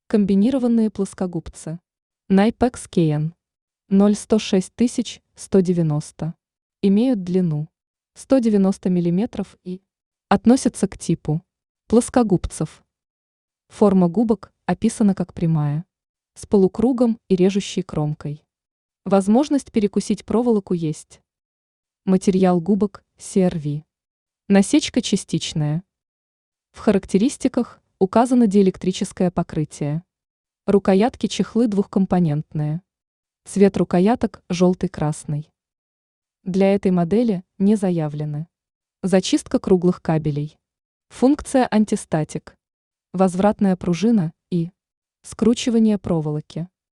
Комбинированные плоскогубцы. Nypex KN 016190 имеют длину 190 мм и относятся к типу плоскогубцев. Форма губок описана как прямая, с полукругом и режущей кромкой. Возможность перекусить проволоку есть. Материал губок CRV. Насечка частичная. В характеристиках указано диэлектрическое покрытие. Рукоятки чехлы двухкомпонентные. Цвет рукояток желтый-красный. Для этой модели не заявлены зачистка круглых кабелей, функция антистатик, возвратная пружина и скручивание проволоки.